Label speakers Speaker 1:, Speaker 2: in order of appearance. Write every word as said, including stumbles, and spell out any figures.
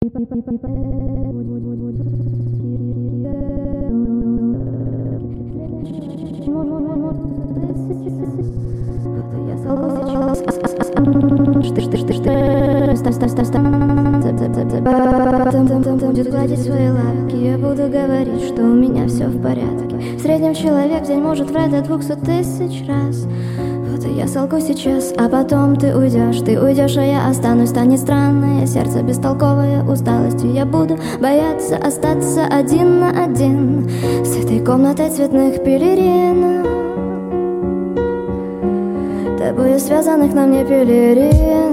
Speaker 1: Будет гладить свои лапки, я буду говорить, что у меня все в порядке. В среднем человек в день может врать до двухсот тысяч раз. Вот и я солгу сейчас, а потом ты уйдешь. Ты уйдешь, а я останусь, станет странное сердце бестолковое усталостью. Я буду бояться остаться один на один с этой комнатой цветных пелерин, тобою связанных на мне пелерин.